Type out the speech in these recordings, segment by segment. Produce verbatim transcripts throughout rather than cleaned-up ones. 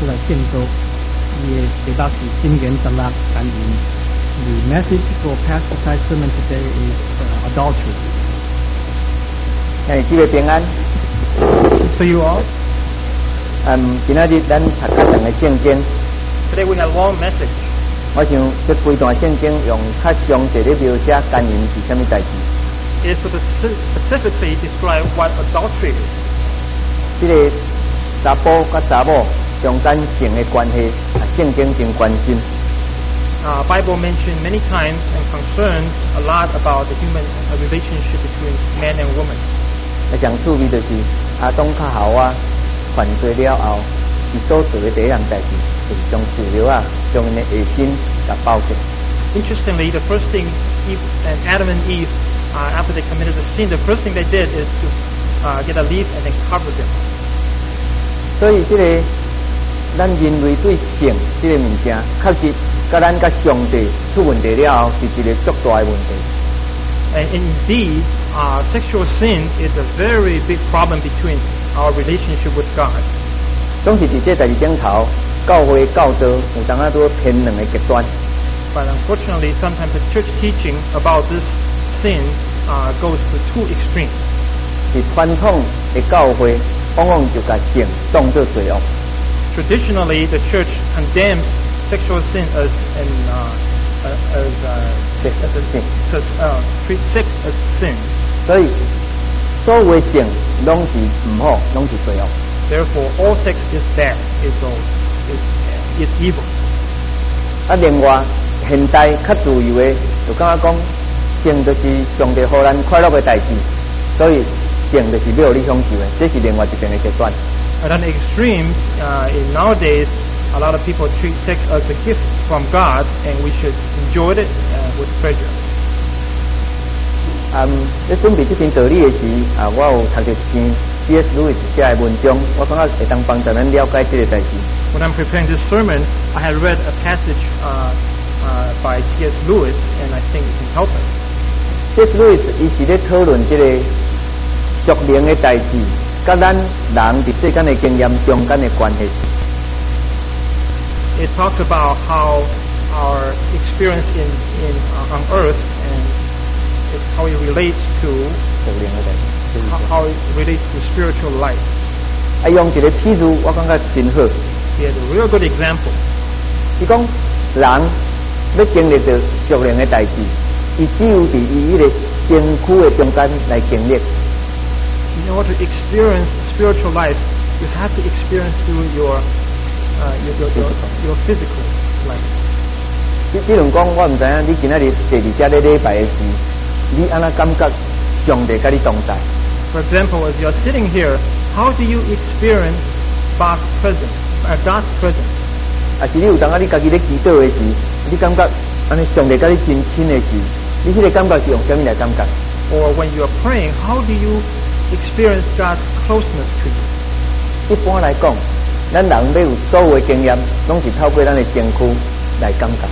来建构，也得到是今年十六感言。The message for Pastor Ty's sermon today is uh, adultery. 哎，各位平安。 So you all. 嗯，今仔日咱读较长的圣经。 Today we have a long message. 我想这规段圣经用较详细的描写奸淫是啥物代志。 It is to specifically describe what adultery is. 这个查甫甲查某中间性的关系，啊，圣经真关心。 Uh, Bible mentioned many times and concerns a lot about the human uh, relationship between man and woman. 啊，上趣味就是阿当较后啊犯罪了后，伊所做的第一样代志，就是将树苗啊，将因的下身甲包起。 Interestingly, the first thing Eve and Adam and Eve, uh, after they committed the sin, the first thing they did is to uh, get a leaf and then cover them. 所以这个咱人类对性这个物件，确实甲咱甲上帝出问题了后，是一个足大的问题。 And indeed, uh, sexual sin is a very big problem between our relationship with God. 总是伫这代志顶头，教会教导有当啊都偏两个极端。 But unfortunately, sometimes the church teaching about this sin uh, goes to two extremes. 是传统的教会往往就甲性当作罪恶。 Traditionally, the church condemns sexual sin as an uh, as uh, sex as a sin. As, uh, treat sex as sin. 所以所有的性拢是唔好，拢是罪恶。 Therefore, all sex is bad. Is all is is evil. 啊，另外现代较自由的，就感觉讲性就是上帝互咱快乐的代志，所以性就是要你享受的，这是另外一边的极端。 At an extreme, uh, in nowadays, a lot of people treat sex as a gift from God, and we should enjoy it uh, with pleasure. 嗯，在准备这篇道理的时，啊，我有读到一篇 C S Lewis 写的文章，我感觉会当帮助咱了解这个代志。 When I'm preparing this sermon, I had read a passage uh, uh, by C S Lewis, and I think it can help us. C S Lewis 伊是咧讨论这个属灵的代志，甲咱人伫世间的经验中间的关系。 It talks about how our experience in in uh, on earth and it, how it relates to 属灵的代志， how, how it relates to spiritual life. 啊，用一个譬如，我感觉真好。 He had a real good example. 伊讲人要经历到属灵的代志，伊只有伫伊迄个身躯的中间来经历。 In order to experience spiritual life, you have to experience through your uh, your, your, your, your physical life. 比比如讲，我唔知影你今仔日第二只咧礼拜的时，你安怎感觉上帝甲你同在？ For example, as you are sitting here, how do you experience God's presence? Uh, God's presence. 啊，是你有当啊，你家己咧祈祷的时，你感觉安尼上帝甲你真亲的时，你迄个感觉是用啥物来感觉？ Or when you are praying, how do you experience God's closeness to you? 一般来讲，咱人要有所有的经验，拢是透过咱的身躯来感觉。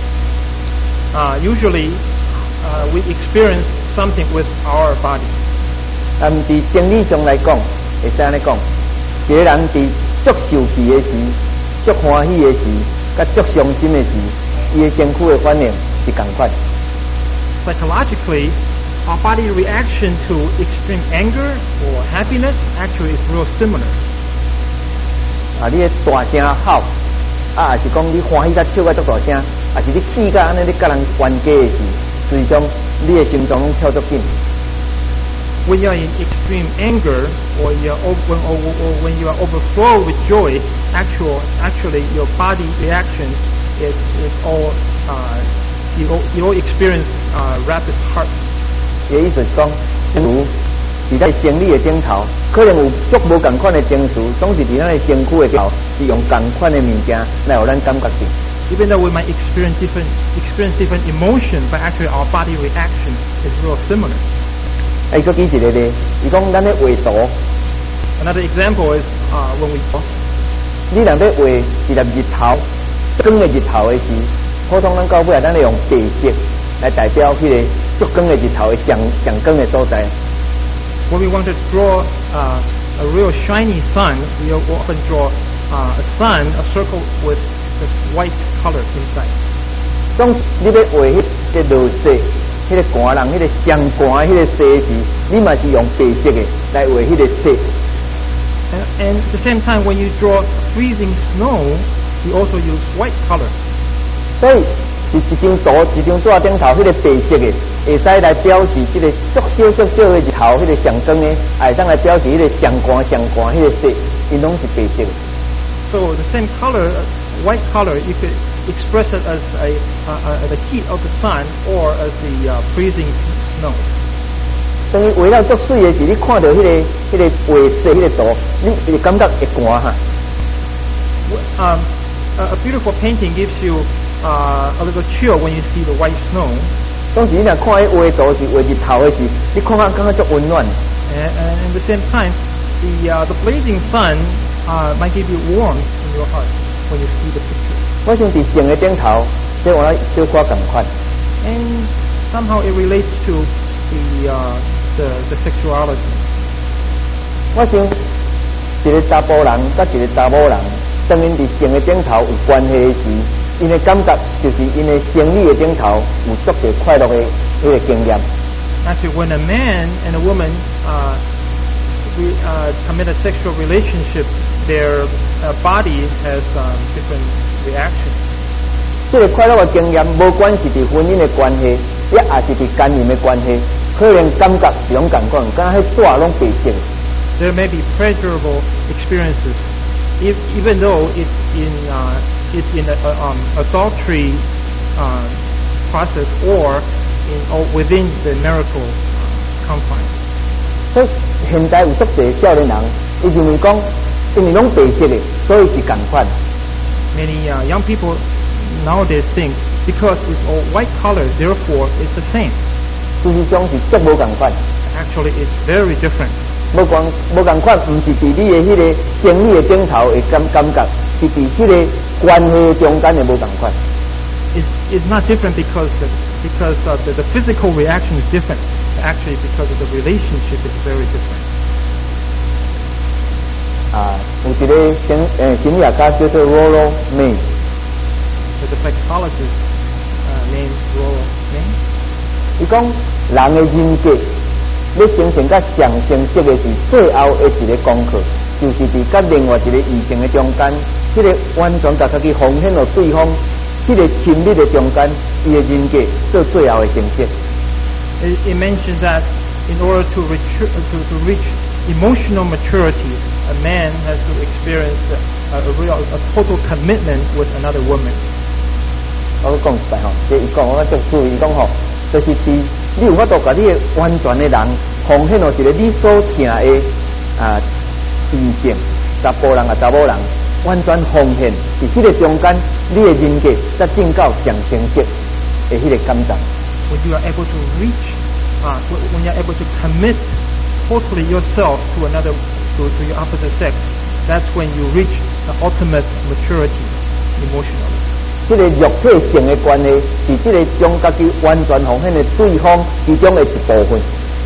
Uh, usually, uh, we experience something with our body. 但伫生理上来讲，会使安尼讲，一个人伫足受气的时、足欢喜的时、甲足伤心的时，伊的身躯的反应是同款。 Psychologically, our body reaction to extreme anger or happiness actually is real similar. 啊，你的大声吼，啊，也是讲你欢喜甲笑甲足大声，也是你气甲安尼你甲人冤家的时，实际上你的心脏拢跳足紧。 When you are in extreme anger, or you are over, or, or when you are overflowed with joy, actual, actually your body reaction is, is all uh, you, you all experience uh, rapid heart. 也意思是讲，如伫咱生理的顶头，可能有足无共款的情绪，总是伫咱的身躯的顶头，是用共款的物件来互咱感觉到。 Even though we might experience different experience different emotion, but actually our body reaction is real similar. 哎，佮举一个例，伊讲咱咧画图。 Another example is uh, when we. 你若要画一粒日头，光的日头的时，普通咱到尾啊，咱咧用白色来代表迄个足光的日头的上上光的所在。 When we want to draw uh, a real shiny sun, we often draw uh, a sun, a circle with this white color inside. 当你要画迄个落雪，迄、那个寒人，迄、那个上寒迄个雪时，你嘛是用白色的来画迄个雪。 And, and at the same time, when you draw freezing snow, you also use white color. 所以是一张图，一张纸顶头迄个白色的，会使来表示这个足小足小的日头，迄个上光的，也会当来表示迄个上寒上寒迄个雪，因拢是白色的。 So the same color, white color, you could express it as a uh, the heat of the sun or as the uh, freezing snow. 等于画到足水的时，你看到迄、那个、迄、那个画色迄个图，你你感觉会寒哈。 Um, a beautiful painting gives you uh, a little chill when you see the white snow. 当时你若看迄画图是画日头的时，你看感感觉足温暖。 And, and at the same time, the uh, the blazing sun uh, might give you warmth in your heart when you see the picture. 我想伫城的顶头，即我小可共款。 And somehow it relates to the uh, the, the sexuality. 我想一个查甫人甲一个查某人，当因伫城的顶头有关系的时，因的感觉就是因的生理的顶头有足侪快乐的迄个经验。 Actually, when a man and a woman uh, we, uh, commit a sexual relationship, their uh, body has um, different reactions. 这个快乐的经验，无管是伫婚姻的关系，也也是伫感情的关系，可能感觉是种感觉，敢迄纸拢白色。 There may be pleasurable experiences, if, even though it's in uh, it's in a, a um, adultery uh, process or in or within the marital uh, confines. 所以现在有足侪少年人，伊认为讲，因为拢白色的，所以是共款。 Many uh, young people nowadays think because it's all white color, therefore it's the same. 事实上是足无共款。 Actually, it's very different. 无共无共款，唔是伫你的迄个生理的顶头会感感觉，是伫迄个关系中间的无共款。 It's, it's not different because the, because uh, the, the physical reaction is different. Actually, because of the relationship is very different. 啊，有一个心诶心理学家叫做 Rollo May。 There's a psychologist uh, named Rollo May. 伊讲人的人格要形成甲上成熟的是最后的一个功课，就是伫甲另外一个异性的中间，迄、那个完全甲家己奉献了对方，迄、那个亲密的中间，伊的人格做最后的成绩。 It, it mentions that in order to reach, to, to reach emotional maturity, a man has to experience a, a real, a total commitment with another woman. 我讲实在吼，即伊讲我足注意讲吼，就是伫你有法度甲你的完全的人奉献了一个你所疼的啊异性，查甫人啊查某人，完全奉献伫迄个中间，你的人格才正到上成熟的迄个感觉。 When you are able to reach, uh, when you are able to commit totally yourself to another, to, to your opposite sex, that's when you reach the ultimate maturity emotionally. 这个肉体性的关系是这个将家己完全奉献的对方其中的一部分。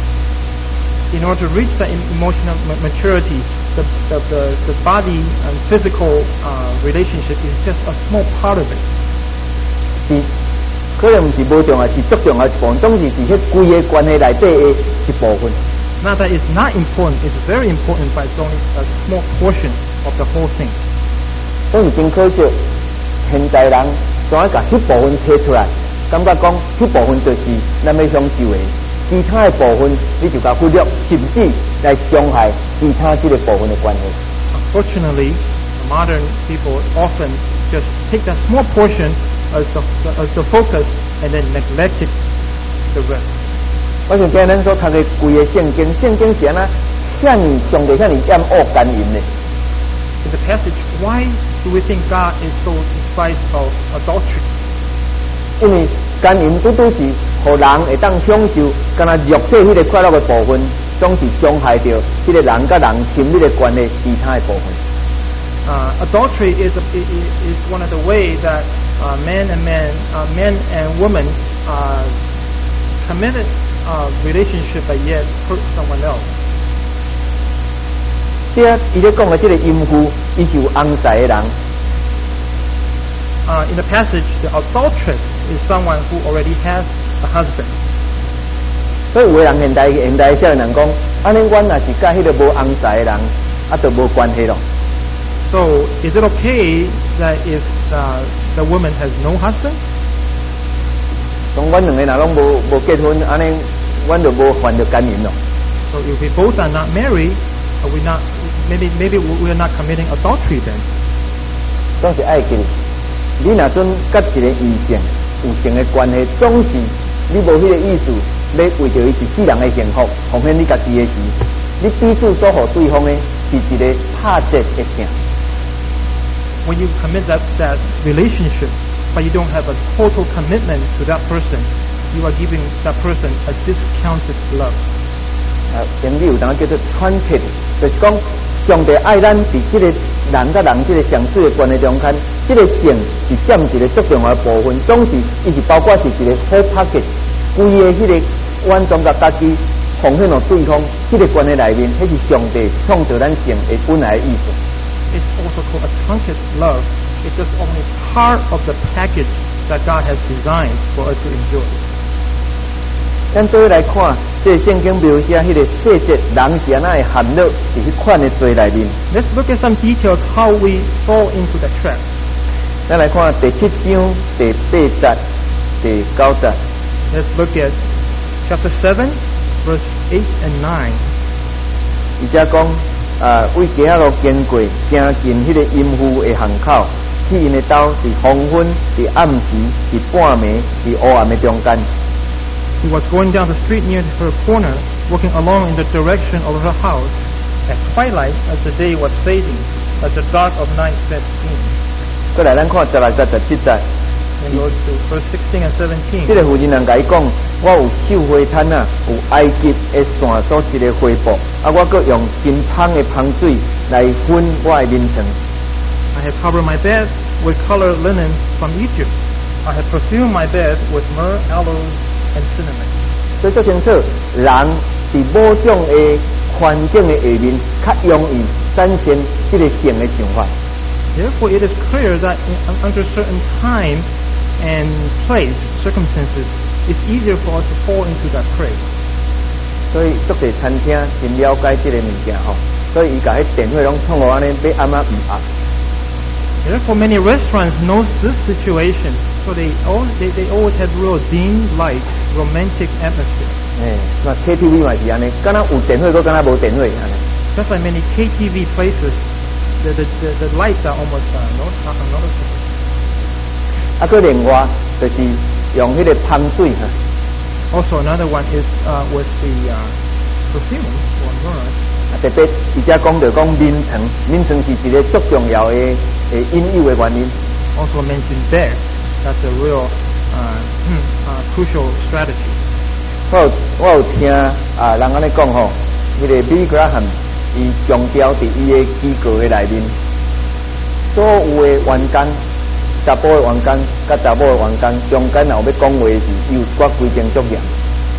In order to reach that emotional maturity, the, the, the, the body and physical uh, relationship is just a small part of it. 是可能唔是无重要，是足重要一部分，总是是迄规个关系内底的一部分。 Not that it's not important, it's very important, but it's only a small portion of the whole thing. 所以真可惜，现代人怎样把迄部分摕出来，感觉讲迄部分就是咱要享受的，其他的部分你就甲忽略，甚至来伤害其他这个部分的关系。 Unfortunately, modern people often just take that small portion as the, as the focus and then neglected the rest. 我想今日咱所读的规个圣经，圣经是安那遐尼上帝遐尼厌恶奸淫呢？ In the passage, why do we think God is so despised of adultery? 因为奸淫拄拄是互人会当享受，敢若肉体迄个快乐的部分，总是伤害到迄个人甲人亲密的关系其他的部分。 Uh, adultery is, a, is one of the ways that uh, men and men, uh, men and women uh, committed uh, relationship but yet hurt someone else. 这伊咧讲的这个淫妇，伊是有翁婿的人。 Uh, in the passage, the adulteress is someone who already has a husband. 所以有的人现代现代少年人讲，安尼阮若是甲迄个无翁婿的人，啊，就无关系咯。 So, is it okay that if uh, the woman has no husband? 讲阮两个若拢无无结婚，安尼阮就无犯着奸淫咯。 So, if we both are not married, are we not maybe maybe we are not committing adultery then? 总是爱记，你若准甲一个异性有性的关系，总是你无迄个意思，要为着伊一世人的幸福，奉献你家己的时，你彼此所互对方的是一个拍折的疼。 When you commit that that relationship, but you don't have a total commitment to that person, you are giving that person a discounted love. 啊，英语有当叫做 truncated， 就是讲上帝爱咱伫这个人甲人这个相处的关系中间，这个性是占一个足重要的部分，总是伊是包括是一个 whole package， 规个迄个完全甲家己奉献到对方，这个关系内面，迄是上帝创造咱性的本来的意思。 It's also called a truncated love. It's just only part of the package that God has designed for us to enjoy. 咱做来看，这圣经描写迄个细节，人是安那会陷落伫迄款的罪内面。 Let's look at some details how we fall into the trap. 咱来看第七章第八节、第九节。 Let's look at chapter seven, verse eight and nine. 伊遮讲，啊，为街仔路经过，行进迄个淫妇的巷口，去因的兜伫黄昏、伫暗时、伫半暝、伫黑暗的中间。 He was going down the street near her corner, walking along in the direction of her house, at twilight as the day was fading, as the dark of night set in. 过来，咱看十六节、十七节。 And goes to verse sixteen and seventeen. 这个妇人人甲伊讲，我有绣花毯啊，有埃及的线所织的花布，啊，我阁用真香的香水来熏我的面床。 I have covered my bed with colored linen from Egypt. I have perfumed my bed with myrrh, aloes, and cinnamon. 所以足清楚，人伫某种的环境的下面，较容易产生这个性的想法。 Therefore, it is clear that in, under certain time and place, circumstances, it's easier for us to fall into that prey. 所以足侪餐厅真了解这个物件吼，所以伊甲迄电话拢创好安尼，要暗啊唔暗。 Therefore, many restaurants know this situation, so they all they, they always have real dim light, romantic atmosphere. 诶，那 K T V 嘛是安尼，敢若有电话，搁敢若无电话安尼。 Just like many K T V places, the the the, the lights are almost uh, not unnoticeable. 啊，搁另外就是用迄个香水哈。 Also, another one is uh, with the uh, perfume or myrrh. 啊，特别伊遮讲着讲眠床，眠床是一个足重要的诶引诱的原因。 Also mentioned bed. That's a real uh, uh, crucial strategy. 我有我有听啊人安尼讲吼，迄、那个 Billy Graham 伊强调伫伊的机构的内面，所有的员工、查甫的员工、甲查某的员工，中间若有要讲话时，伊有挂规定作业。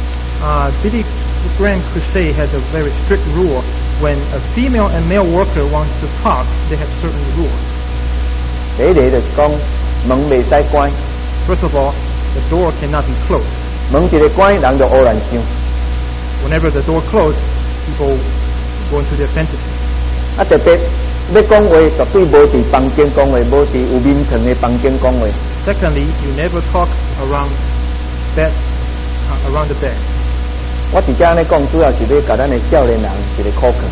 Uh, Billy Graham Crusade has a very strict rule. When a female and male worker wants to talk, they have certain rules. 第一个就是讲门袂使关。 First of all, the door cannot be closed. 门一个关，人就胡乱想。 Whenever the door closed, people go into their fantasy. 啊，特别要讲话，绝对无伫房间讲话，无伫有眠床的房间讲话。 Secondly, you never talk around bed, uh, around the bed. 我伫遮安尼讲，主要是要甲咱的少年人一个考课。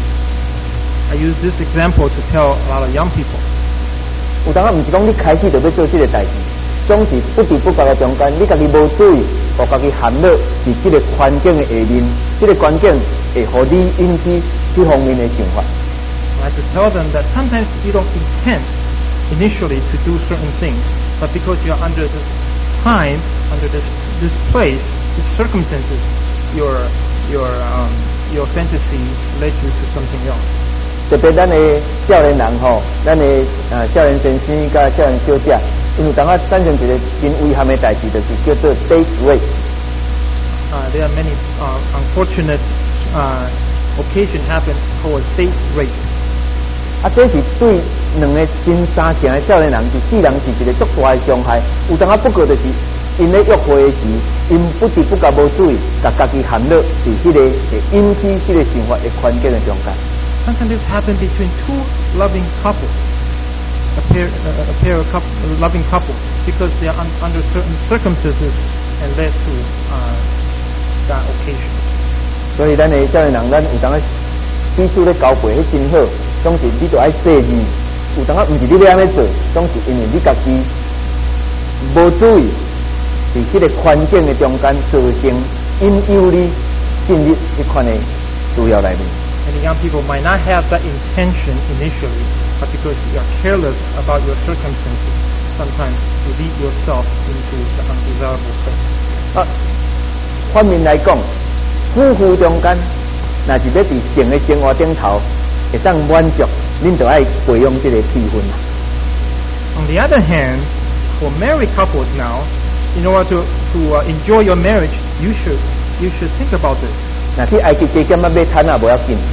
I use this example to tell a lot of young people. 有当啊，毋是讲你开始就要做这个代志，总是不知不觉的中间，你家己无注意，互家己陷落伫这个环境的下面，这个环境会互你引起这方面的想法。 I have to tell them that sometimes you don't intend initially to do certain things, but because you are under this time, under this this place, these circumstances, your your um your fantasy led you to something else. 特别咱的少年人吼，咱的啊少年先生甲少年小姐，因为当啊产生一个真危险的代志，就是叫做 date rape。 Uh, there are many uh, unfortunate uh, occasion happens called date rape. 啊，这是对两个新三成的少年人，是世人是一个足大的伤害。有当啊，不过就是因咧约会的时，因不知不觉无注意，甲家己陷入伫迄个会引起迄个想法的环境的中间。 Sometimes this happens between two loving couples, a pair, uh, a pair of couple, a loving couple, because they are un, under certain circumstances and led to uh, that occasion. 所以咱的少年人，咱有当啊，彼此咧交配，迄真好。总是你就爱细意，有当啊，毋是你要安尼做，总是因为你家己无注意，伫迄个环境的中间造成引诱你进入迄款的需要内面。 And the young people might not have that intention initially, but because you are careless about your circumstances, sometimes you lead yourself into the undesirable place. 啊，反面来讲，夫妇中间，若是要伫性的生活顶头。会当满足，恁就爱培养这个气氛。 On the other hand, for married couples now, in order to to uh, enjoy your marriage, you should you should think about this. 那去埃及加减啊买毯啊，无要紧。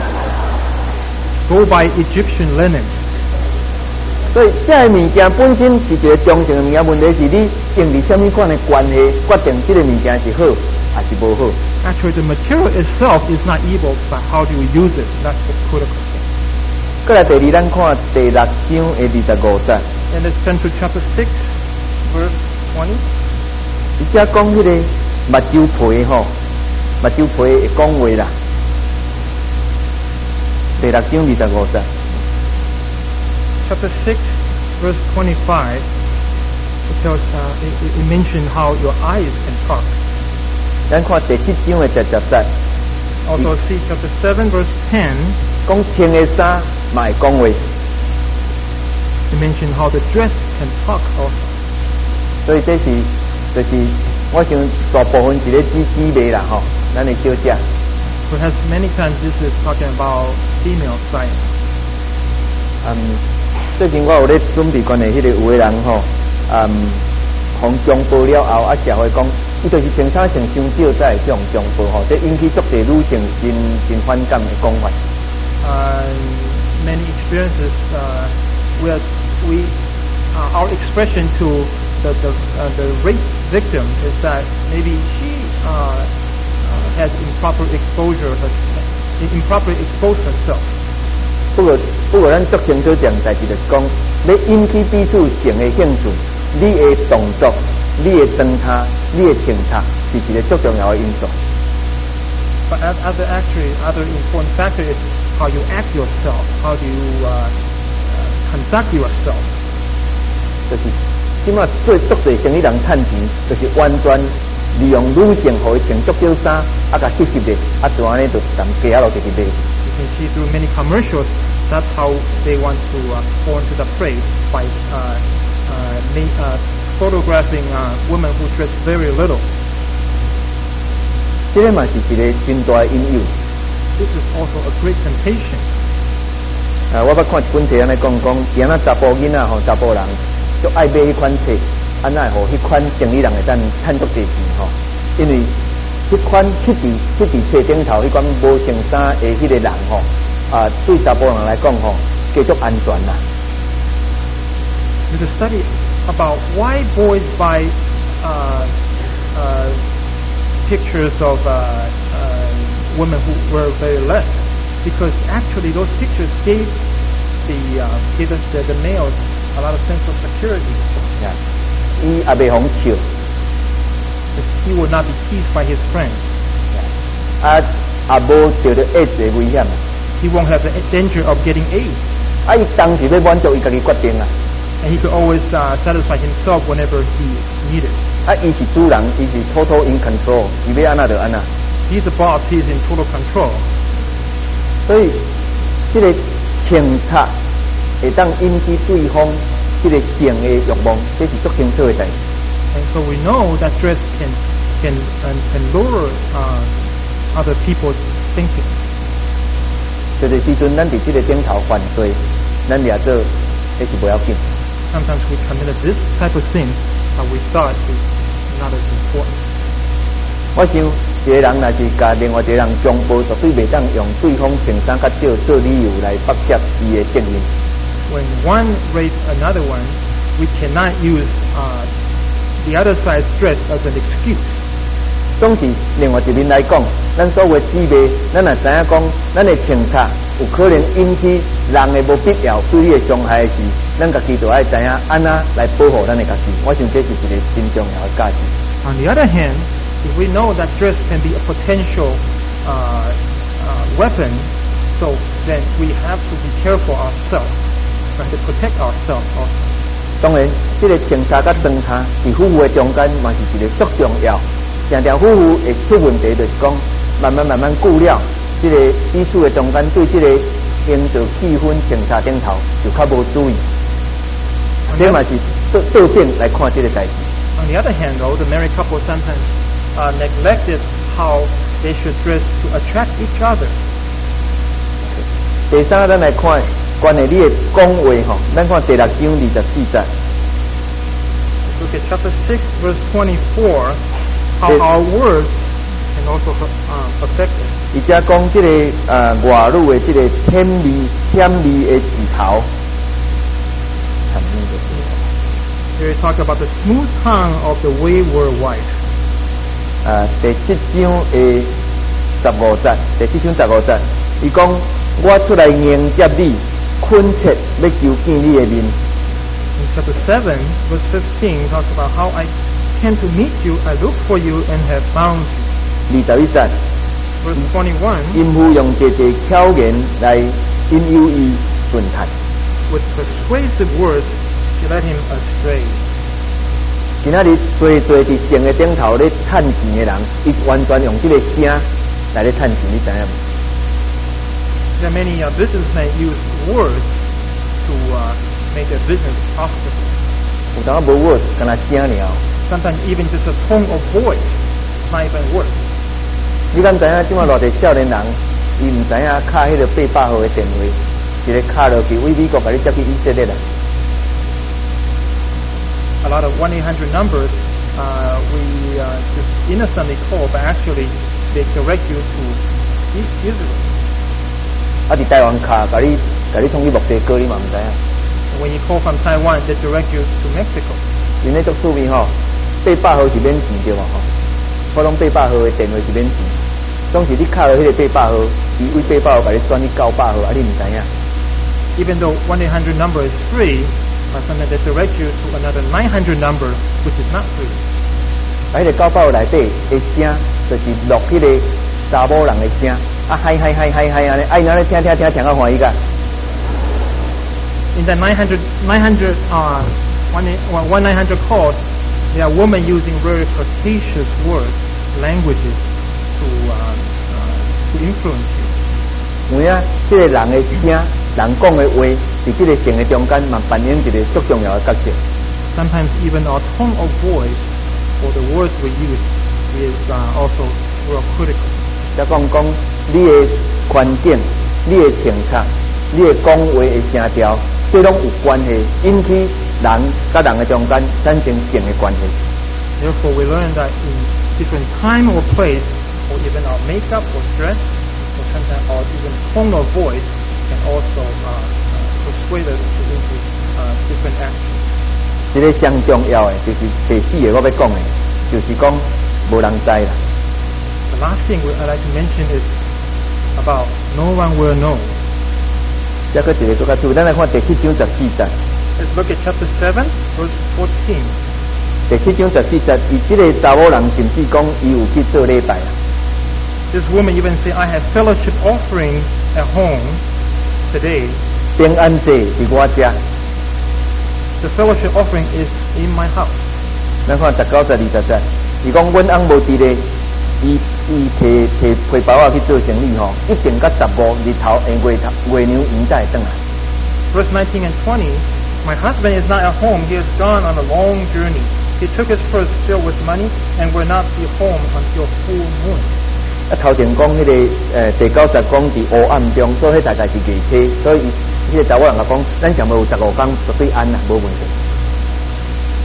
Go buy Egyptian linen. 所以这个物件本身是一个中性的物件，问题是你用伫什么款的关系决定这个物件是好还是无好。 Actually, the material itself is not evil, but how do you use it? That's the critical thing. 过来第二，咱看第六章的二十五节。 And let's turn to chapter six, verse twenty. 伊只讲迄个目睭皮吼，目睭皮会讲话啦。第六章二十五节。 Chapter six, verse twenty-five. It tells uh, it, it mentioned how your eyes can talk. 咱看第七章的十十节。 Also see chapter seven, verse ten. 讲穿的衫嘛会讲话。 It mentioned how the dress can talk also. 所以这是就是我想大部分是咧指姊妹啦吼，咱的小姐。 Perhaps many times this is talking about female side. 嗯，最近我有咧准备关的迄个有的人吼，嗯，互强暴了后，啊社会讲，伊就是穿衫穿伤少才会种强暴吼，这引起足侪女性真真反感的讲法。 Uh, many experiences uh, where we uh, our expression to the the, uh, the rape victim is that maybe she uh, uh, has improper exposure, has improperly exposed herself. 不过不过，咱足清楚一件代志，就是讲，要引起彼此性的兴趣，你的动作、你的动态、你的穿插，是一个足重要的因素。 But other actually other important factor is how you act yourself, how do you uh, uh, conduct yourself. 就是即马做足侪生意人趁钱，就是完全利用女性，互伊穿足少衫，啊，甲翕翕咧，啊，就安尼就踮街仔路直直卖。 You can see through many commercials. That's how they want to uh, fall into the prey by uh, uh, ma- uh, photographing uh, women who dress very little. 这个嘛是一个真大的引诱。 This is also a great temptation. 啊，我捌看一本册安尼讲讲，今仔查甫囡仔吼，查甫人足爱买迄款册，安那吼，迄款生意人会当趁足侪钱吼，因为迄款迄伫迄伫册顶头迄款无穿衫的迄个人吼，啊，对查甫人来讲吼，继续安全啦。 There's a study about why boys buy uh, uh, pictures of uh, uh, women who wear very less, because actually those pictures gave the uh, gave us the, the males a lot of sense of security. 伊也袂互笑， He would not be teased by his friends. 啊，也无受到 AIDS 的危险。 He won't have the danger of getting AIDS. 啊，伊当时要满足伊家己决定啊。 And he could always uh, satisfy himself whenever he needed. 啊，伊是主人，伊是 total in control，伊要安那就安那。 He's the boss. He's in total control. 所以，这个穿插会当引起对方这个性的欲望，这是足清楚的代志。 And so we know that dress can can can, can lower uh, other people's thinking. 有的时阵，咱伫这个顶头犯罪，咱掠做，那是不要紧。 Sometimes we committed this type of sin, but we thought it's not as important. 我想一个人若是甲另外一个人中报，绝对袂当用对方穿衫较少做理由来剥削伊的责任。 When one rapes another one, we cannot use uh, the other side's dress as an excuse. 总是另外一面来讲，咱所谓姊妹，咱也知影讲，咱的穿插有可能引起人的无必要对你的伤害的时，咱家己就爱知影安那来保护咱的家己。我想这是一个真重要的价值。 On the other hand, if we know that dress can be a potential uh, uh, weapon, so then we have to be careful ourselves, and to protect ourselves also. 当然，这个穿插甲长衫伫夫妇的中间，嘛是一个足重要。常常夫妇会出问题，就是讲慢慢慢慢久了，这个彼此的中间对这个营造气氛、穿插顶头就较无注意，这嘛是倒倒转来看这个代志。 On the other hand, though, the married couple sometimes uh, neglected how they should dress to attract each other. 第三，咱来看关于你的讲话吼，咱看第六章二十四节。 Look at chapter six, verse twenty-four. How our words can also uh, affect us. 伊遮讲这个呃外语的这个甜味、甜味的字头。 Here we talk about the smooth tongue of the wayward wife. 啊，第七章的十五节，第七章十五节，伊讲我出来迎接你，恳切要求见你的面。 In chapter seven, verse fifteen, talks about how I came to meet you, I looked for you and have found you. 二十一节 Verse twenty-one, 淫妇用一个巧言来引诱伊顺谈。 with persuasive words, she led him astray. 今仔日做做伫城的顶头咧趁钱的人，伊完全用这个声来咧趁钱，你知影无？ There are many uh, businessmen use words to uh, make their business profitable. 有当无 word， 干那声了。 Sometimes even just a tone of voice, not even words. 你敢知影？即马偌侪少年人，伊唔知影卡迄个八百号的电话，一个卡落去，为美国甲你接去以色列啦。 A lot of one eight hundred numbers uh, we uh, just innocently call, but actually they direct you to Israel. 啊！伫台湾卡，甲你甲你通去墨西哥，你嘛唔知影。 When you call from Taiwan, they direct you to Mexico. 因咧足趣味吼，八百号是免钱对嘛吼？普通八百号的电话是免钱，总是你卡落迄个八百号，伊为八百号甲你转去九百号，啊你唔知影。 Even though one eight hundred number is free, but sometimes they direct you to another nine hundred number, which is not free. 啊，迄个九百号内底的声，就是录迄个查某人的声，啊嗨嗨嗨嗨嗨安尼，啊因安尼听听听听到欢喜个。 In the nine hundred, nine hundred, uh, one, one nine hundred calls, there are women using very flirtatious words, languages to uh, uh, to influence you. 有影，即个人的声，人讲的话，伫即个城的中间，嘛扮演一个足重要的角色。 Sometimes even our tone of voice or the words we use is uh, also real critical. 再讲讲你的环境、你的情策、你的讲话的声调，这拢有关系，引起人甲人的中间产生性的关系。 Therefore, we learn that in different time or place, or even our makeup or dress, or sometimes our even tone of voice can also uh, uh, persuade us to into uh, different actions. 这个上重要的就是第四个我要讲的，就是讲无人知啦。 The last thing I'd like to mention is about no one will know. 再搁一个更较注意，咱来看第七章十四节。 Let's look at chapter seven, verse fourteen. 第七章十四节，伊即个查某人甚至讲伊有去做礼拜啊。 This woman even say, "I have fellowship offering at home today." 平安祭伫我家。 The fellowship offering is in my house. 咱看十九节二十节，伊讲阮翁无伫咧，伊伊摕摕皮包啊去做生意吼，一定甲十五日头下月头月娘圆才会转来。 Verse nineteen and twenty, my husband is not at home. He has gone on a long journey. He took his purse filled with money and will not be home until full moon. 啊，头前讲迄、那个呃第九节讲伫黑暗中，所以大概是夜车，所以迄个查某人甲讲，咱上要有十五天绝对安啦，无问题。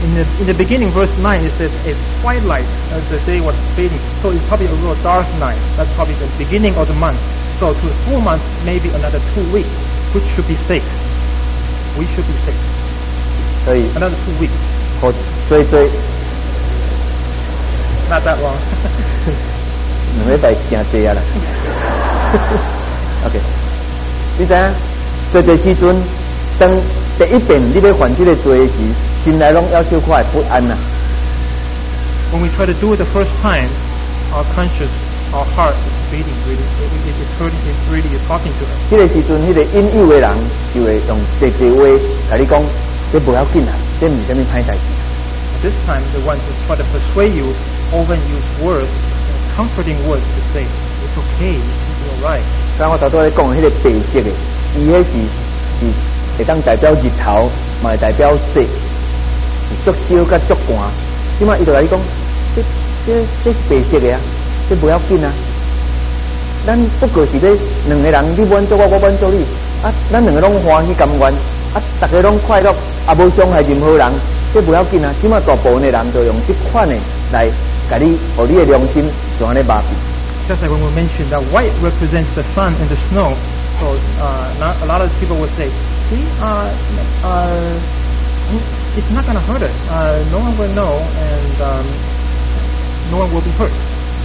In the in the beginning, verse nine, it says a twilight as the day was fading. So it's probably a real dark night. That's probably the beginning of the month. So to the full month, maybe another two weeks, which should be safe. We should be safe. 所以 Another two weeks. 好，所以所以 Not that long. 两礼拜行济啊啦。OK， 你知影做这时阵，当第一遍你要犯这个罪时，心内拢要小可会不安呐。 When we try to do it the first time, our conscience, our heart is beating, really, it, it, it's hurting, it's really talking to us. 这个時陣，迄、那個引誘的人就會用這這話，甲你講，這不要緊啊，這唔是啥物歹代志。 At this time, the ones who try to persuade you often use words, comforting words to say, it's okay, it's all right. 剛我頭拄咧講迄個白色嘅，伊迄是是會當代表日頭，嘛會代表色，是足燒甲足寒。即馬伊就甲你講，這這這是白色嘅啊，這不要緊啊。咱不過是咧兩個人，你滿做我，我滿做你，啊，咱兩個攏歡喜甘願，啊，大家攏快樂，啊，無傷害任何人，這不要緊啊。即馬大部分嘅人就用這款嘅來甲你，互你嘅良心就安尼麻痹。 Just like when we mentioned that white represents the sun and the snow, so uh, not, a lot of people would say, see, uh, uh, it's not going to hurt us. Uh, no one will know, and um, no one will be hurt.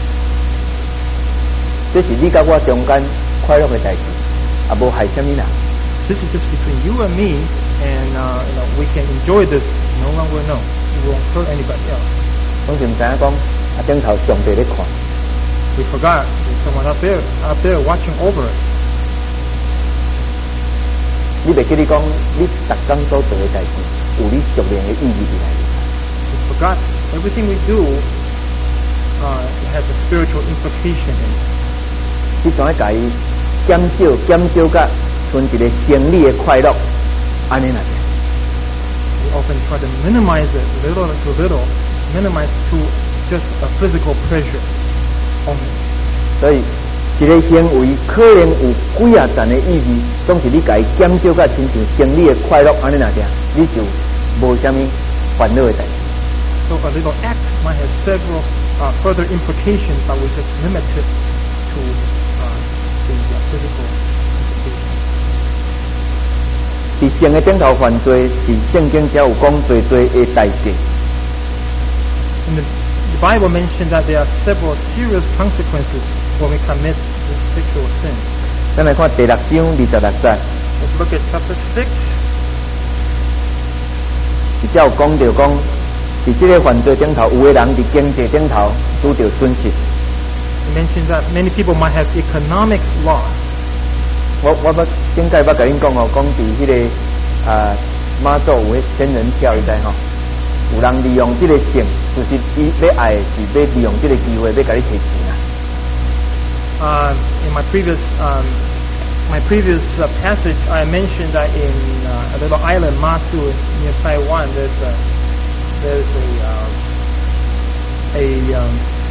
這是你甲我中間快樂嘅代志，啊，無害什麼人。 This is just between you and me, and uh, you know, we can enjoy this. No one will know. It won't hurt anybody else. 總是唔知影講，啊，頂頭上帝咧看。 We forgot there's someone up there, up there watching over us. 你袂記你講，你逐工所做嘅代志，有你屬靈嘅意義喺內面。 We forgot everything we do uh, it has a spiritual implication in it. 你想要甲伊減少減少甲剩一個生理嘅快樂，安尼若點？ We often try to minimize it little to little, minimize to just a physical pleasure only. 所以一個行為可能有幾啊層嘅意義，總是你甲伊減少甲親像生理嘅快樂，安尼若點？你就無啥物煩惱嘅代志。 So a little act might have several uh, further implications, but we just limit it to uh, the uh, physical implications. 佇性嘅頂頭犯罪，佇聖經才有講罪罪嘅代價。 In the, the Bible mentioned that there are several serious consequences when we commit this sexual sin. 咱來看第六章二十六節， Let's look at chapter six. 伊才有講到講，佇即個犯罪頂頭，有個人佇經濟頂頭拄着損失。 It mentions that many people might have economic loss. 我我捌頂解捌甲恁講哦，講佇迄個啊媽祖有迄仙人跳，你知吼？有人利用即個性，就是伊要愛是要利用即個機會，要甲你摕錢啊。 Uh, in my previous um, my previous uh, passage, I mentioned that in uh, a little island, Matsu, near Taiwan, there's a there's a um, a um,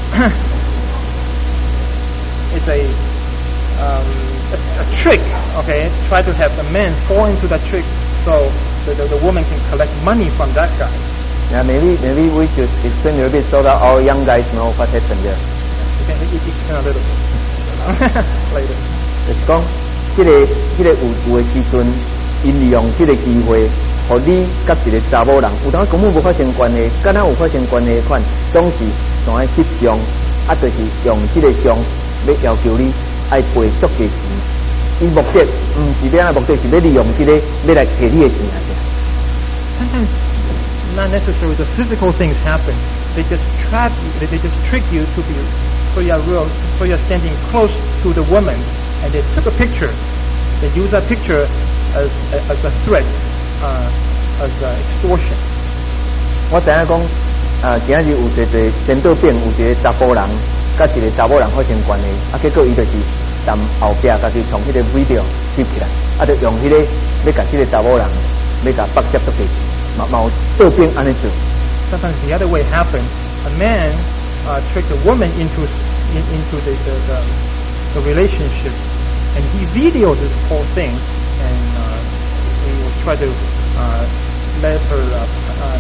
it's a, um, a a trick. Okay, try to have the man fall into that trick, so the, the the woman can collect money from that guy. Yeah, maybe maybe we should explain a little bit so that all young guys know what happened there. You can explain a little bit later. 就是講，即、這個即、這個有有嘅時陣，因利用即個機會，互你甲一個查某人，有當根本無發生關係，敢若有發生關係款，總是想愛翕相，啊，就是用即個相要要求你愛賠足嘅錢。伊目的唔是要安目的，是要利用即、這個要來摕你嘅錢啊！ Sometimes not necessarily the physical things happen. They just trap you. They, they just trick you to be so you're real, so you're standing close to the woman, and they took a picture. They use that picture as as a threat, uh, as uh, extortion. 我知影講，啊，今日有一個先導片，有一個查甫人，甲一個查某人發生關係，啊，結果伊就是從後壁，家己從迄個 video 翕起來，啊，就用迄、那個要甲即個查某人，要甲剝削足嘅錢，嘛嘛有倒邊安尼做。 Sometimes the other way happens. A man uh, tricked a woman into in, into the the, the the relationship, and he videoed this whole thing, and uh, he was trying to uh, let her uh, uh,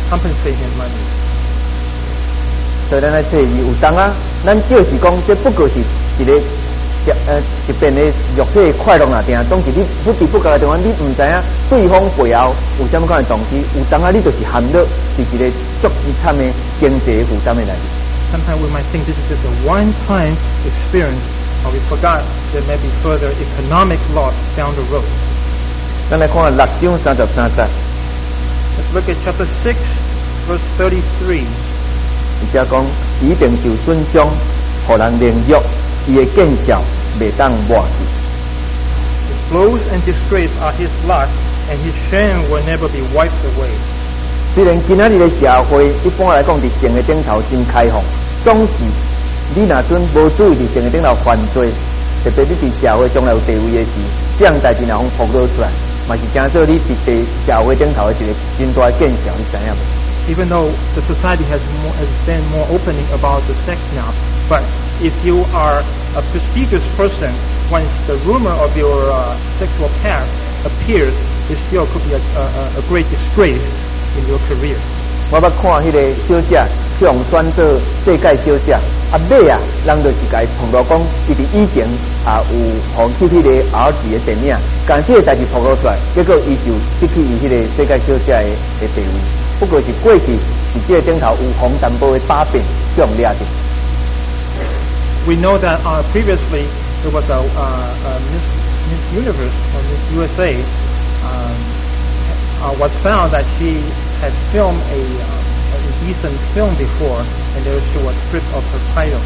compensate him money. 所以咱来册字有当啊，咱就是讲，这不过是一个呃一边的肉体快乐那定，总是你不知不觉的地方，你唔知影对方背后有什么款的动机，有当啊，你就是陷入是一个足资产的经济负担的内面。 Sometimes we might think this is just a one-time experience, or we forgot there may be further economic loss down the road. 咱来看六章三十三节。 Let's look at chapter six, verse thirty-three. 而且讲，一定受损伤，互人凌辱，伊的见效袂当抹去。 His blows and disgrace are his lot, and his shame will never be wiped away. 虽然今仔日的社会一般来讲，伫城的顶头真开放，总是你若准无注意伫城的顶头犯罪，特别你伫社会将来有地位的时，这样代志若互暴露出来，嘛是惊做你伫地社会顶头的一个真大的见效，你知影无？ Even though the society has more, has been more opening about the sex now, but if you are a prestigious person, once the rumor of your uh, sexual past appears, it still could be a, a, a great disgrace in your career. 我捌看迄个小姐向选做世界小姐，啊尾啊，人就是甲伊透露讲，伊伫以前啊有互去迄个 R 级的电影，但这个代志透露出来，结果伊就失去伊迄个世界小姐的的地位。不过是过去是这个顶头有红淡薄的把柄向掠着。 We know that uh, previously there was a, uh, a Miss, Miss Universe or Miss U S A um, uh, was found that she had filmed a, uh, a indecent film before, and there she was stripped of her title.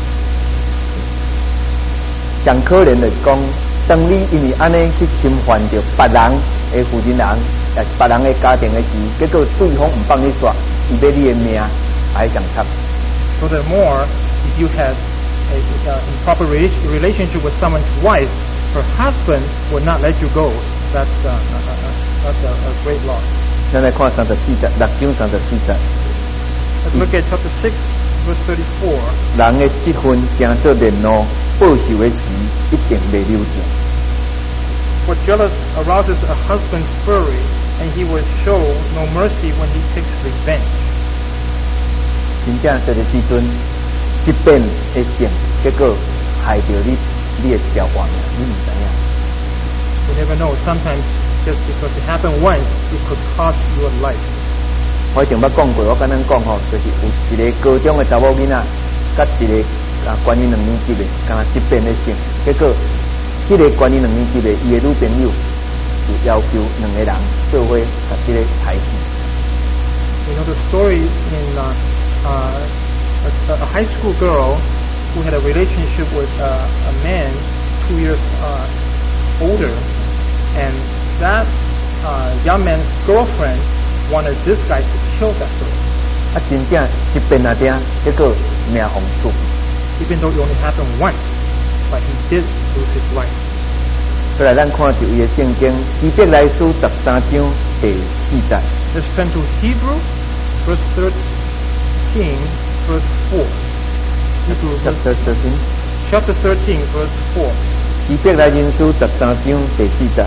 上可怜的是讲，当你因为安尼去侵犯着别人的负责人，也是别人的家庭的时，结果对方唔帮你说，伊要你的命，还上惨。 Furthermore, if you had a uh, improper relationship with someone's wife, her husband would not let you go. That's uh, uh, uh, that's a, a great loss. 咱来看三十四节，六章三十四节。 Let's look at chapter six, verse thirty-four. 人的积分成做面怒，报仇的时一定袂留情。 For jealous arouses a husband's fury, and he will show no mercy when he takes revenge. 真正这个时阵，一变会成，结果害着你，你的一条活命，你唔知影。 You never know. Sometimes just because it happened once, it could cost your life. 我以前捌讲过，我跟咱讲吼，就是有一个高中的查某囡仔，甲一个啊关于两年级的，敢若一变的成，结果迄个关于两年级的，伊的女朋友就要求两个人做伙把这个害死。 You know the story in uh, uh, a, a high school girl who had a relationship with uh, a man two years uh, older, and that uh, young man's girlfriend wanted this guy to kill that girl. 啊，真正一变那点，结果命红出。 Even though it only happened once, but he did lose his life. 再来，咱看就伊的圣经，希伯来书十三章第四节。 Let's turn to Hebrew, verse thirteen, verse four. Hebrew, chapter thirteen. chapter thirteen, verse four. 希伯来人书十三章第四节。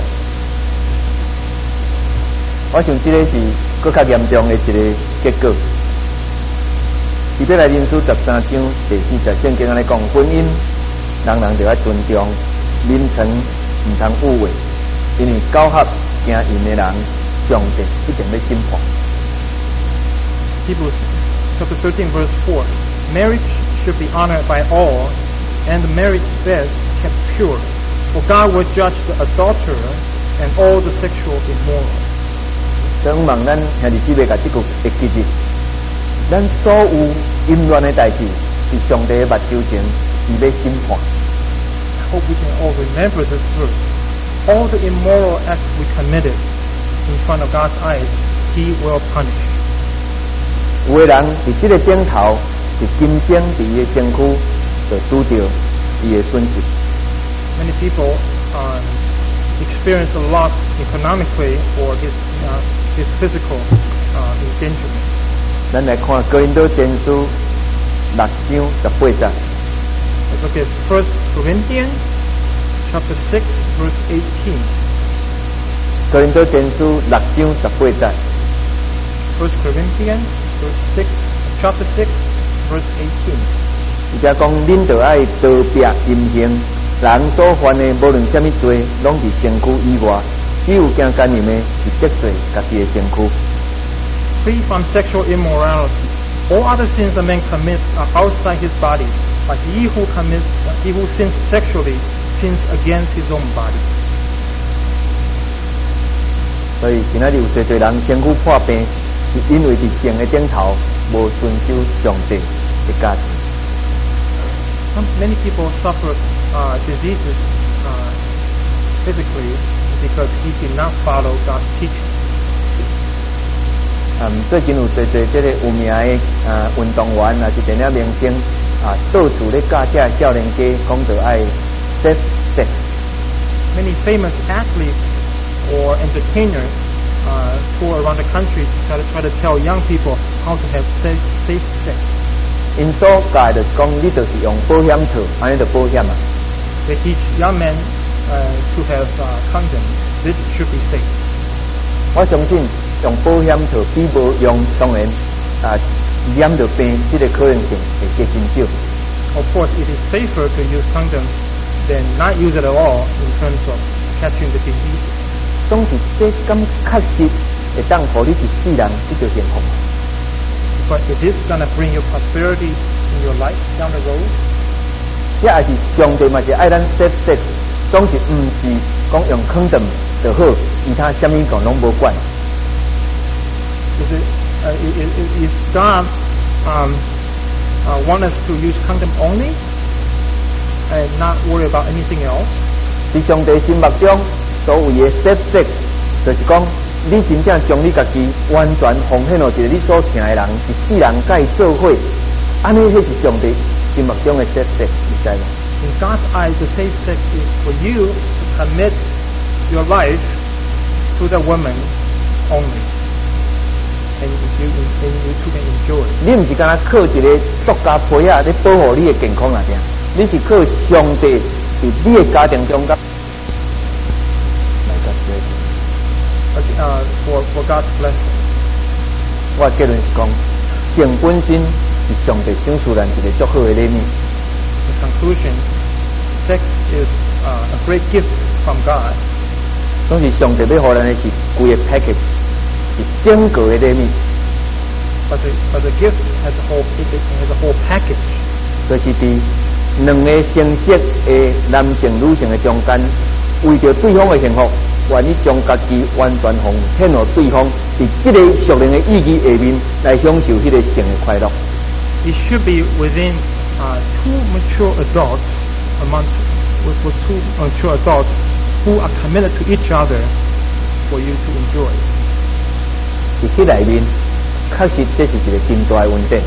我想这个是更较严重的一个结果。希伯来人书十三章第四节，圣经安尼讲，婚姻人人就要尊重，名称唔通污秽，因为交合行淫的人，上帝一定要审判。 Hebrews chapter thirteen, verse four. Marriage should be honored by all, and the marriage bed kept pure. For God will judge the adulterer and all the sexual immoral. 所以，望咱兄弟姊妹甲这句会记住，咱所有淫乱的代志，是上帝的目睭前，伊要审判。 I hope we can all remember this verse. All the immoral acts we committed in front of God's eyes, He will punish. 有的人伫这个顶头，是今生伫伊的身躯，就拄着伊的损失。 Many people um, experience a loss economically or his, uh, his physical uh, endangerment. 咱来看哥林多前书六章十八节。 Let's look at First Corinthians chapter six, verse eighteen. 哥林多前书六章十八节。 First Corinthians, verse six, chapter six, verse eighteen. 而且讲，恁着爱道别淫行，人所犯的无论什么罪，拢是身躯以外，只有惊干淫的是得罪家己的身躯。 Free from sexual immorality. All other sins a man commits are outside his body, but he who commits, he who sins sexually sins against his own body. 所以今仔日有侪侪人身躯破病，是因为伫性的顶头无遵守上帝的价值。 Some, many people suffer uh, diseases uh, physically because he did not follow God's teaching. 嗯，最近有侪侪这个有名的呃运动员，也是电影明星啊，到处咧教这少年家讲着爱 safe sex。 Many famous athletes or entertainers uh, tour around the country to try to, try to tell young people how to have safe, safe sex. 因所教就是讲，你就是用保险套，安尼就保险啊。 They teach young men uh, to have uh, condoms. This should be safe. 我相信用保险套比无用，当然啊染着病，这个可能性会加真少。 Of course, it is safer to use condoms than not use it at all in terms of catching the disease. 总是这咁确实会当互你一世人这条幸福。 But it is going to bring you prosperity in your life down the road. 这也是上帝嘛是爱咱 safe sex， 总是唔是讲用 condom 就好，其他什么讲拢无管。 Is it, uh, is, is God um, uh, want us to use condom only and not worry about anything else? 在上帝心目中，所谓的 safe sex， 就是讲你真正将你家己完全奉献到一个你所疼的人，一世人甲伊做伙，安尼迄是上帝心目中的 safe sex， 你知无？ In God's eyes, the safe sex is for you to commit your life to the woman only, and you, and you two can enjoy. 你唔是干那靠一个塑胶皮啊，咧保护你的健康啊，定？你是靠上帝伫你的家庭中甲。 Uh, for, for God's blessing. 我结论是讲，性本身是上帝赏赐咱一个足好的礼物。 In conclusion, sex is uh, a great gift from God. 总是上帝要互咱的是规个 package， 是整个的礼物。 But the, but the gift has a whole, it has a whole package. 就是伫两个相识的男性、女性的中间，为着对方的幸福。愿意将家己完全奉献予对方，伫这个属灵的意义下面来享受迄个性的快乐。 It should be within uh, two mature adults, among with, with two mature adults who are committed to each other for you to enjoy. 伫这内面，确实这是一个真大的问题。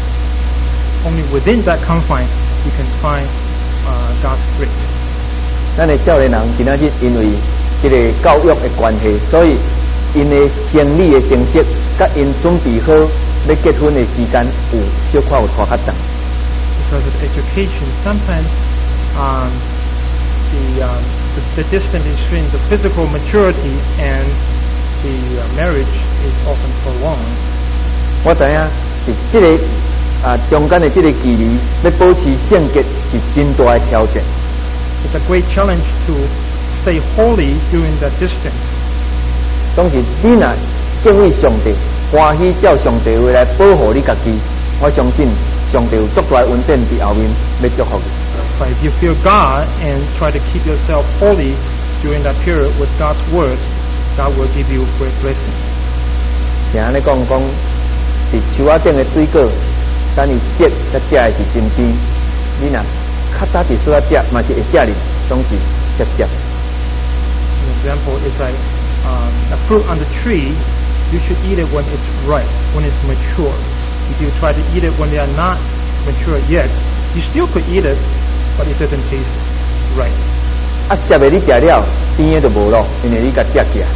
Only within that confine you can find uh, God's grace. 咱的少年人今仔日因为这个教育的关系，所以因的生理的成绩，甲因准备好要结婚的时间，有小可有拖较长。 Because of education, sometimes um, the, um, the the distance between the physical maturity and the uh, marriage is often prolonged. 我知影是这个啊中间的这个距离，要保持圣洁是真大的挑战。 It's a great challenge to stay holy during that distance. 总是你若敬畏上帝，欢喜照上帝话来保护你家己，我相信上帝有足大恩典伫后面要祝福你。 But if you fear God and try to keep yourself holy during that period with God's word, God will give you great blessing. 像安尼讲讲，伫树仔顶的水果，等伊熟，才食的是真甜。你若较早伫树仔食，嘛是会食哩，总是涩涩。 An example is like um, a fruit on the tree. You should eat it when it's ripe, when it's mature. If you try to eat it when they are not mature yet, you still could eat it, but it doesn't taste right. 啊，食的你食了，甜的就无咯，因为你甲食起来。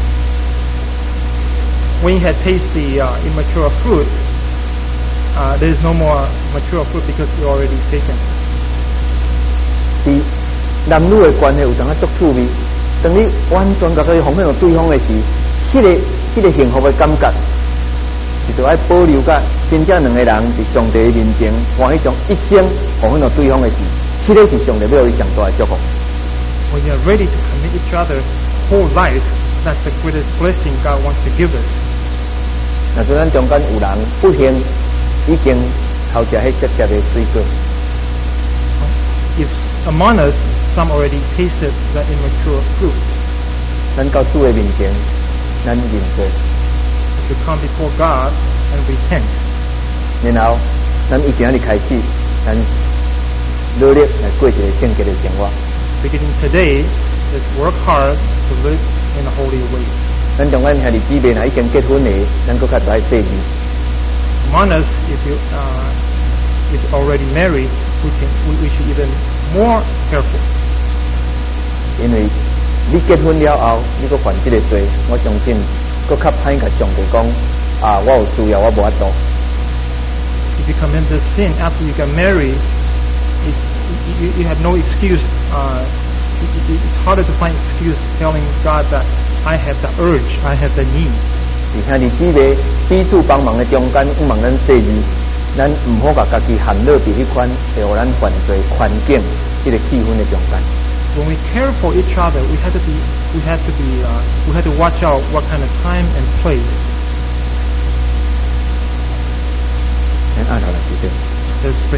When you had tasted the uh, immature fruit, uh, there is no more mature fruit because you already taken. 伫男女的关系有当啊足趣味，当你完全甲佢奉献到对方的时，迄、那个迄、那个幸福的感觉， 就要保留甲真正两个人伫上帝面前欢喜将一生互阮到对方的事，迄、那个是上帝要伊上大的祝福。 When you are ready to commit each other whole life, that's the greatest blessing God wants to give us. 那虽然中间有人不幸已经偷食迄结结的水果， If among us some already tasted the immature fruit, 咱到主的面前，咱认罪， we should come before God and repent. 然後咱一定要開始，咱努力來過一個聖潔的生活。 Beginning today, let's work hard to live in a holy way. 咱中間兄弟姊妹若已經結婚的，咱佫較愛細緻。 Among us, if you uh, if you're already married, we can we, we should even more careful. 因為你結婚了後，你佫犯這個罪，我相信佫較歹甲上帝講啊，我有需要，我無法度。 If you commit this sin after you get married, it, you, you have no excuse. Uh, it, it, it's harder to find excuse telling God that I have the urge, I have the need. 兄弟姊妹彼此幫忙的中間，毋望咱細緻，咱毋好甲家己陷落伫迄款會互咱犯罪環境，迄、這個氣氛的中間。 When we care for each other, we have to be, we have to be, uh, we have to watch out what kind of time and place. 咱按落來記得， Let's pray.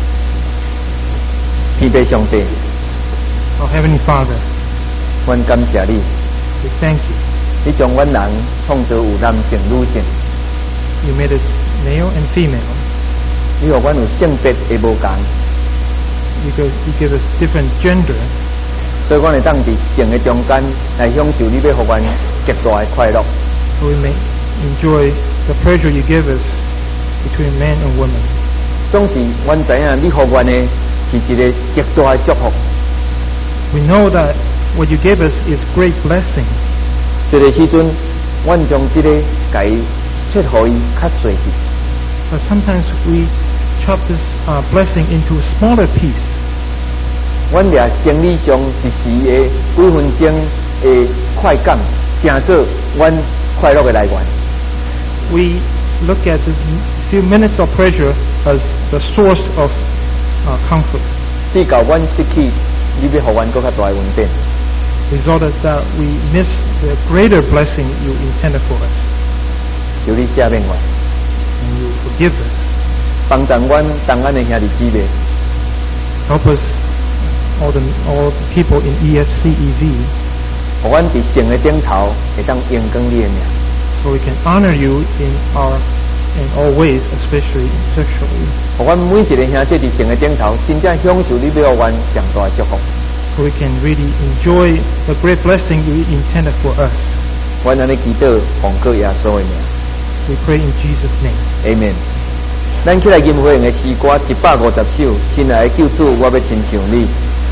天父上帝， Our Heavenly Father, 阮感謝你， we thank you. 你將阮人創造有男性、女性， You made us male and female. 你互阮有性別的無同， You give, you give us different gender, 所以阮會當佇性的中間來享受你要互阮極大的快樂。 so we may enjoy the pleasure you give us between men and women. 總是阮知影你互阮的是一個極大的祝福。 We know that what you gave us is great blessing. 這個時陣，阮將這個甲伊切互伊較細緻。 But sometimes we chop this uh, blessing into smaller pieces. 阮掠生理上一時的幾分鐘的快感，成做阮快樂的來源。 We look at this few minutes of pleasure as the source of uh, comfort. 至到阮失去你要互阮更較大的恩典。 Resulted that we miss the greater blessing you intended for us, 求你赦免我， and you forgive us. 幫助阮同安的兄弟姊妹， Help us, all the all the people in E S C E V, 互阮佇性的頂頭會當榮光你的名。 so we can honor you in our in all ways, especially sexually. 互阮每一個兄弟佇性的頂頭，真正享受你要互阮上大的祝福。 So we can really enjoy the great blessing you intended for us. 阮安尼祈禱，奉靠耶穌的名。 We pray in Jesus' name. Amen。咱起來吟會用的詩歌一百五十首，親愛的救主，我要親像你。